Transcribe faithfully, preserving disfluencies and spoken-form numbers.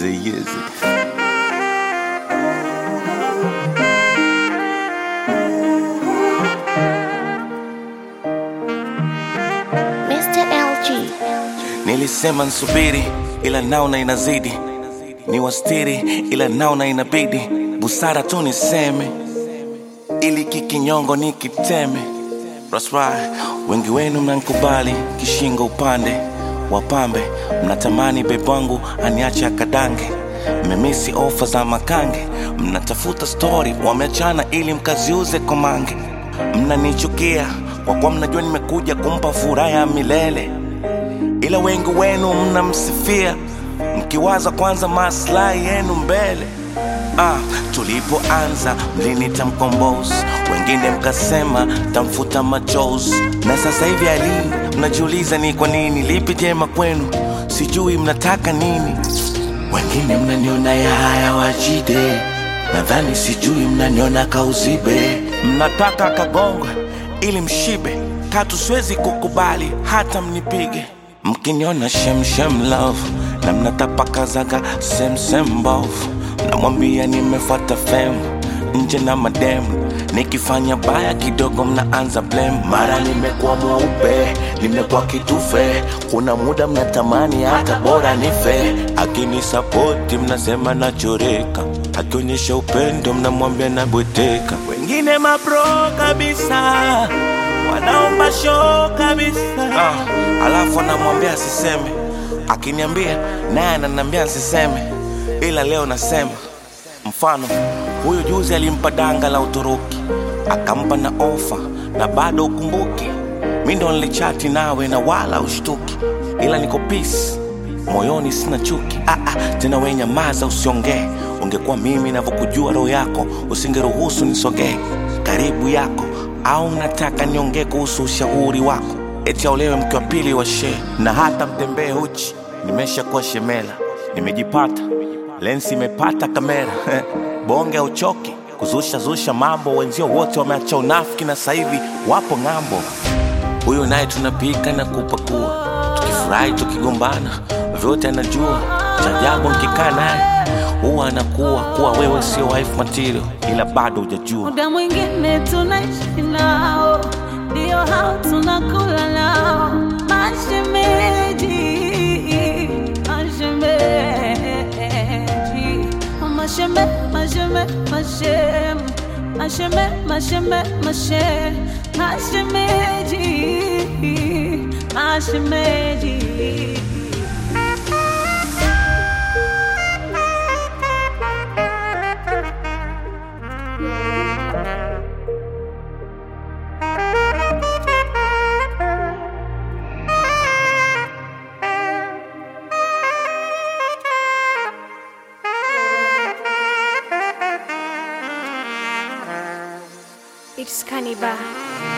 Easy, easy. mister L G. Nilisema nsubiri ila naona inazidi, ni wastiri ila naona inabidi, busara tu niseme ili kikinyongo nikiteme. That's right. Wengi wenu mnanikubali kishingo upande wapambe, mnatamani bebangu aniache akadange, mmemisi ofa za makange, mnatafuta story wameachana ili mkaziuze komange, mnanichukia kwa kuwa mnajua nimekuja kumpa furaha ya milele, ila wengi wenu mnamsifia mkiwaza kwanza maslahi yenu mbele. Ah, tulipoanza mlinita mkombozi, wengine mkasema tamfuta machozi, na sasa hivi ali mnajiuliza ni kwa nini, lipi jema kwenu, sijui mnataka nini. Wengine mnaniona ya haya wajide, nadhani sijui mnaniona kauzibe, mnataka kagongwe ili mshibe, katu siwezi kukubali hata mnipige. Mkiniona shem shem love na mnatapakazaga sem sem mbovu, namwambia nimefuata fame nje na mademu, nikifanya baya kidogo mnaanza blame. Mara nimekuwa mweupe, nimekuwa kitufe, kuna muda mnatamani hata bora nife. Akinisapoti mnasema nachoreka, akionyesha upendo mnamwambia nabweteka. Wengine mapro kabisa, wanaomba show kabisa, ah, alafu anamwambia siseme, akiniambia naye ananiambia siseme, ila leo nasema. Mfano, huyu juzi alimpa danga la Uturuki, akampa na ofa na bado ukumbuki. Mimi ndo nilichati nawe na wala ushtuki, ila niko peace, moyoni sina chuki. Ah ah, tena wewe nyamaza usiongee, ungekuwa mimi ninavyokujua roho yako usingeruhusu nisogee karibu yako. Au nataka niongee kuhusu ushauri wako, eti aolewe mke wa pili wa shehe na hata mtembee uchi. Nimeshakuwa shemela, nimejipata, lensi imepata kamera bonge uchoki kuzusha zusha mambo, wenzio wote wameacha unafiki na sasa hivi wapo ngambo. Huyu naye tunapika na kupakua, tukifurahi tukigombana, vyote anajua. Cha ajabu nikikaa naye huwa anakuwa kuwa wewe sio wife material, ila bado hujajua. Muda mwingine tunaishi nao, ndio hao tunakula nao, mashemeji, mashemeji, masheme, masheme, mashem, masheme, masheme, mashem, mashemeji, mashemeji. It's Cannibal.